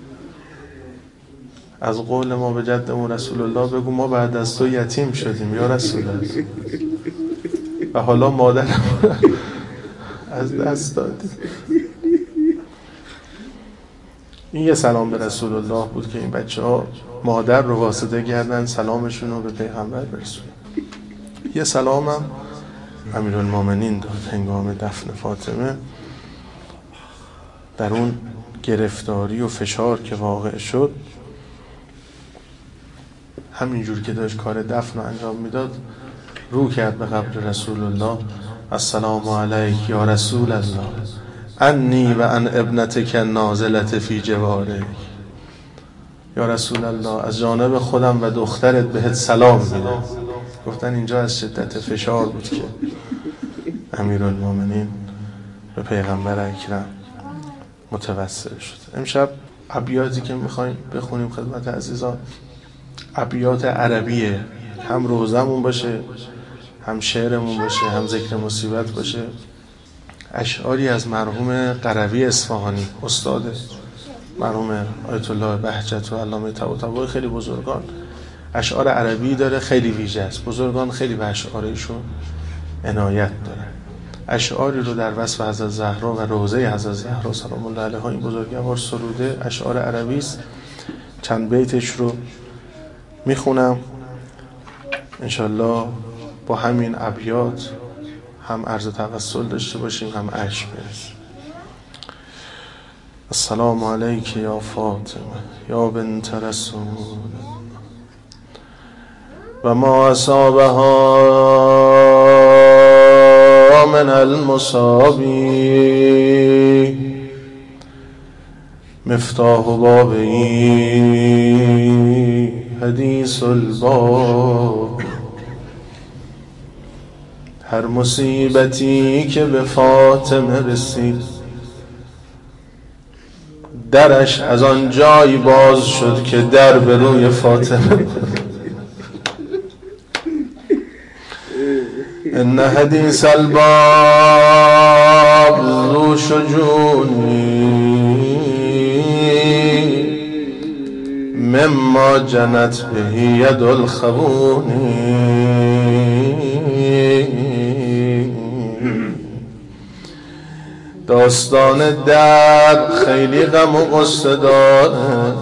از قول ما به جدمون رسول الله بگو ما بعد از تو یتیم شدیم یا رسول الله و حالا مادرم از دست دادیم. این یه سلام به رسول الله بود که این بچه ها مادر رو واسطه کردن سلامشون رو به پیغمبر برسونن. یه سلام هم امیرالمومنین داد هنگام دفن فاطمه، در اون گرفتاری و فشار که واقع شد، همینجور که داشت کار دفن رو انجام میداد رو کرد به قبر رسول الله السلام علیک یا رسول الله انی و ان ابنتک نازلت فی جوارک. یا رسول الله از جانب خودم و دخترت بهت سلام میده. گفتن اینجا از شدت فشار بود که امیرالمومنین به پیغمبر اکرم متوسل شد. امشب ابیاتی که میخوایم بخونیم خدمت عزیزان ابیات عربیه، هم روزمون باشه، هم شعرمون باشه، هم ذکر مصیبت باشه. اشعاری از مرحوم قروی اصفهانی، استاد مرحوم آیت الله بهجت و علامه طباطبایی، خیلی بزرگان اشعار عربی داره، خیلی ویژه است. بزرگان خیلی به اشعارشون عنایت دارن. اشعاری رو در وصف حضرت زهرا و روضه حضرت زهرا سلام الله علیها این بزرگوار سروده، اشعار عربی است. چند بیتش رو میخونم انشالله با همین ابیات هم عرض توسل داشته باشیم هم اشک برسیم. السلام علیک یا فاطمه یا بنت رسول و ما اصابها من المصاب مفتاح بابی حدیث الباب. هر مصیبتی که به فاطمه رسید درش از آن جایی باز شد که در به روی فاطمه. ان حدیث الباب ذو شجونی مما جنت به ید الخبونی. داستان در خیلی غم و غصه داره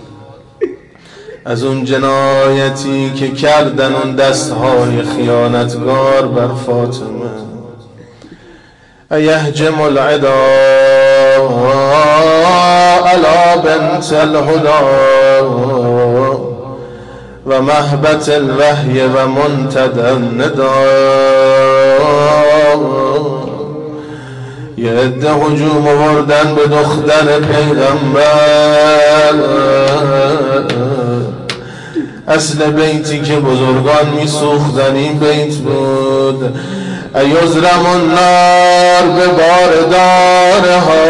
از اون جنایتی که کردن اون دستهای خیانتگار بر فاطمه. ایهجم العدا علی بنت الهدا و مهبت الوحی و منتدى الندى. یه عده هجوم آوردن به دختر پیغمبر. اصل بیتی که بزرگان میسوختن این بیت بود ایزرم النار به باردارها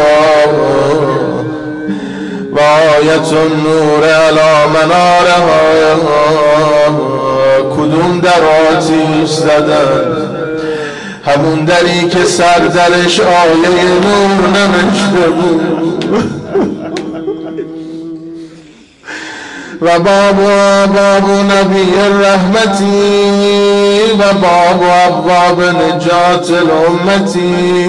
و آیت النور علی منارها. کدوم در آتیش زدن؟ همون دری که سر درش آیه نور نوشته بود. و باب باب نبی الرحمتی و باب ابواب نجات الامتی.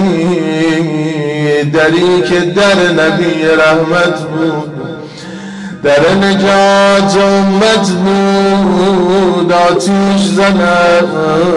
دری که در نبی رحمت بود، در نجات امت بود. آتیش زنن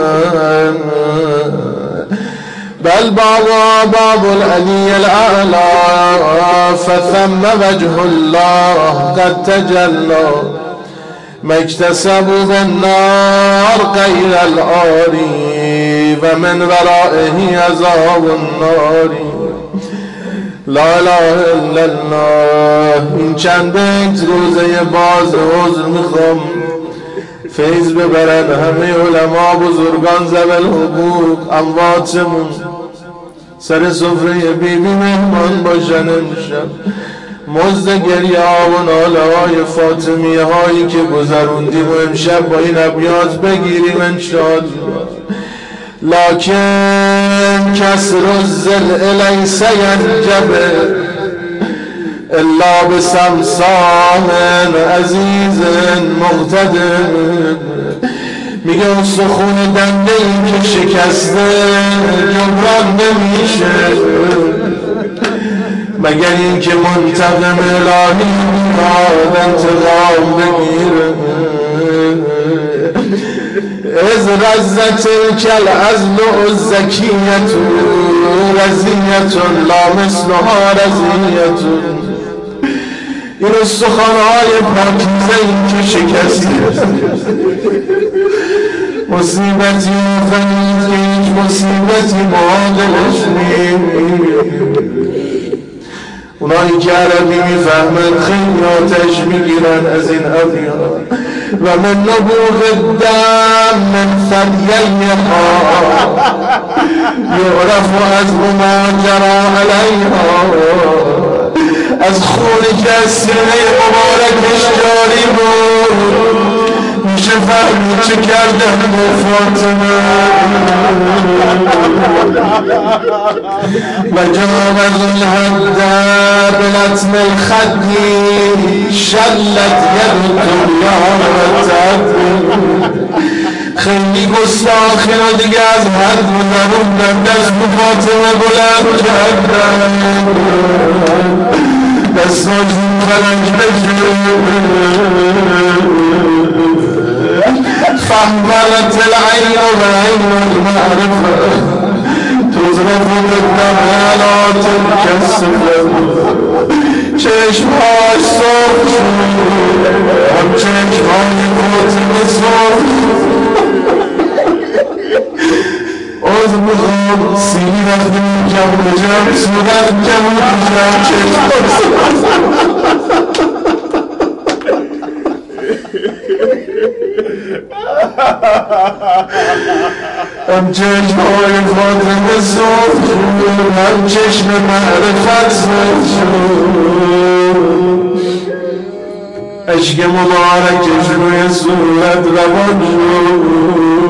بل بابا باب العلی الاعلی فثم وجه الله قد تجلى ما اكتسبوا بالنار غير العاری و من ورائه عذاب النار. لا اله الا الله. این چند بیت روزه باز عذر میخوام فیض ببرن همه علما بزرگان ذوی الحقوق امواتمون سر سفره بی بی مهمان باشن امشب. مزد گریه ها و ناله های فاطمیه هایی که گذروندیم و امشب با این ابیات بگیریم انشاءالله. لکن کسر الضلع لیس ینجبر الا بسمسام عزیز مقتدر. میگه اون سخون دنده این که شکسته جبران نمیشه مگر این که منتقم الهی میاد انتقام بگیره. از رزت کل ازل و زکیت رزیت لا مثلها رزیت. این استخوان‌های پاکیزه این که شکسته مصیبتی و فنید که هیچ مصیبتی معادلش نیست. اونایی که عربی میفهمن خیلی آتش میگیرن از این ابیات. و من نبوغ الدم من ثدییها یعرف از ما جرى علیها، از خونی که از سینه مبارکش جاری بود میشه فهمید چه کردن با فاطمه. و جاوز الحد بلطم الخد شلت ید الدنیا و تد. خیلی گستاخی رو دیگه از حد گذروندن، دست به فاطمه بلند کردن، دستاش فرنگ بشون. فهملت العین و عین المعرفه تظرف بالدمالات الكسفه. چشمهاش سرخ شد، هم چشمهای فاطمه سرخ. از بخواب سینی رفتیم کم بجم، صورت کم بجم، چشمهاش سرخ. هم چشمهای فاطمه سرخ شد، هم چشم معرفت سرخ شد. عشق مبارکش روی صورت روان شد.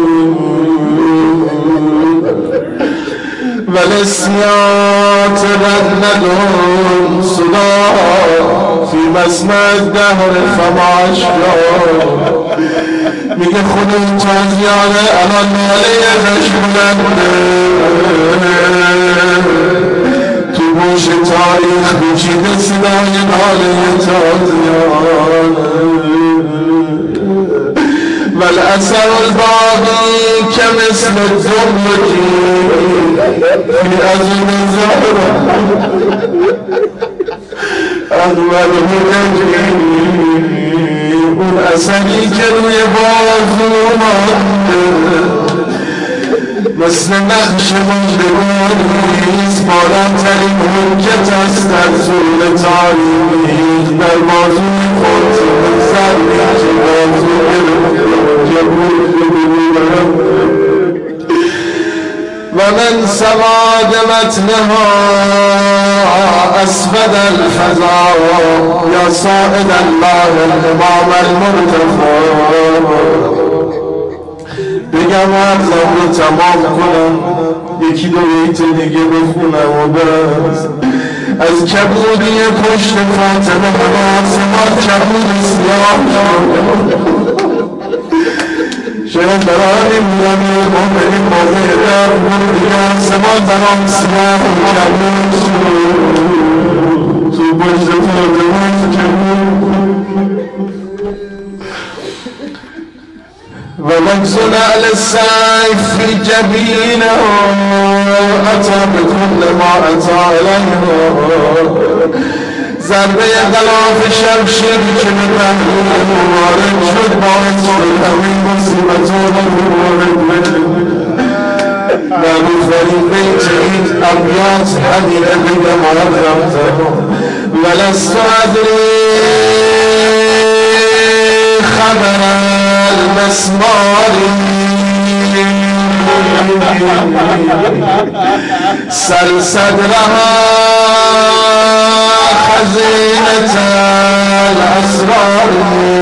ولسیات رندون صدا فی مسمع الدهر فما اشکار. میگه خود این تازیانه الان ناله ازش بلنده، تو گوش تاریخ بچیده صدای ناله تازیانه. والأثر الباقی که مثل الزمرکی فی عظیم الزهره اغمل هدجی. اون اثری که روی بازو مانده مثل نقش ماندگانیست، بالاترین حجت است در زور تاریخ. در بازوی خود زرمی که بازو و من سواد متنها اسفد الفضا یا صائد الله الامام المرتفع. بگم عرضم رو تمام کنم، یکی دو بیت دیگه بخونم و بس. از کبودی پشت فاطمه همه آسمان کبود سیاه شد. شاید برای میانی مومنی موضع در بود دیگه آسمان برام سیاه کبود شد. تو پشت فاطمه کبود و لبس نعل السيف في جبينه أتى بكل ما أتى إليه. ضربه غلاف شمشیر که به پهلوی وارد شد باعث شد همین مصیبتان رو وارد بده. معروفترین بیت این ابیات همینه بگم آدم ولست ادری خبر المسمار سل صدرها خزینة الاسرار.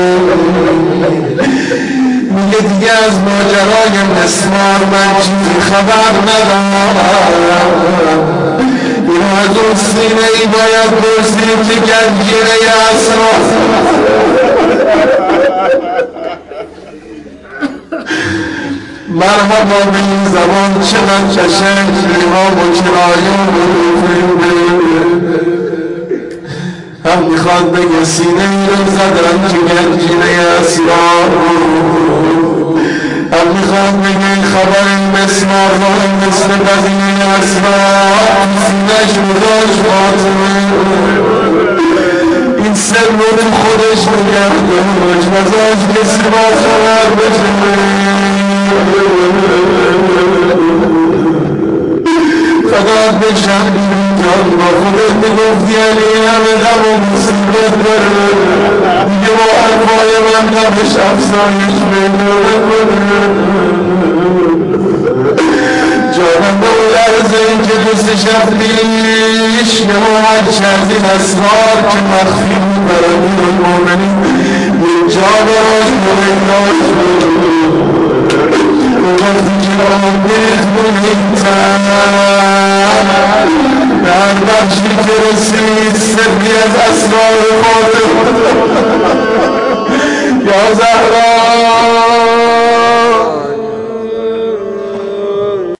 میگه دیگه از ماجرای مسمار من چیزی خبر ندارم. این از اون سینه ای باید پرسید که گنجینه اسرار. مرحبا به این زمان چنان چشم ریها و چرایون هم میخواد بگه سینه ای رو زدن که گنجینه اسرار. هم میخواد بگه خبر این مسمار رو مثل گنجینه اسرار سینهش بزاش فاطمه. این سر رو خودش نگه داشت مزاج کسی با خبر بشه. شب جان با خودت میگفتی علی همه غم و مصیبت داره دیگه با حرفای من غمش افزایش پیدا نکنه جانم به اون لحظه این که دوستش رفتیش نمومد کردی اسرار که مخفی بود برای المؤمنین یک جا براش مهنداش وقتی که آمدید مهمتر به هر بخشی که رسید سری از اسرار فاطمه یا زهرا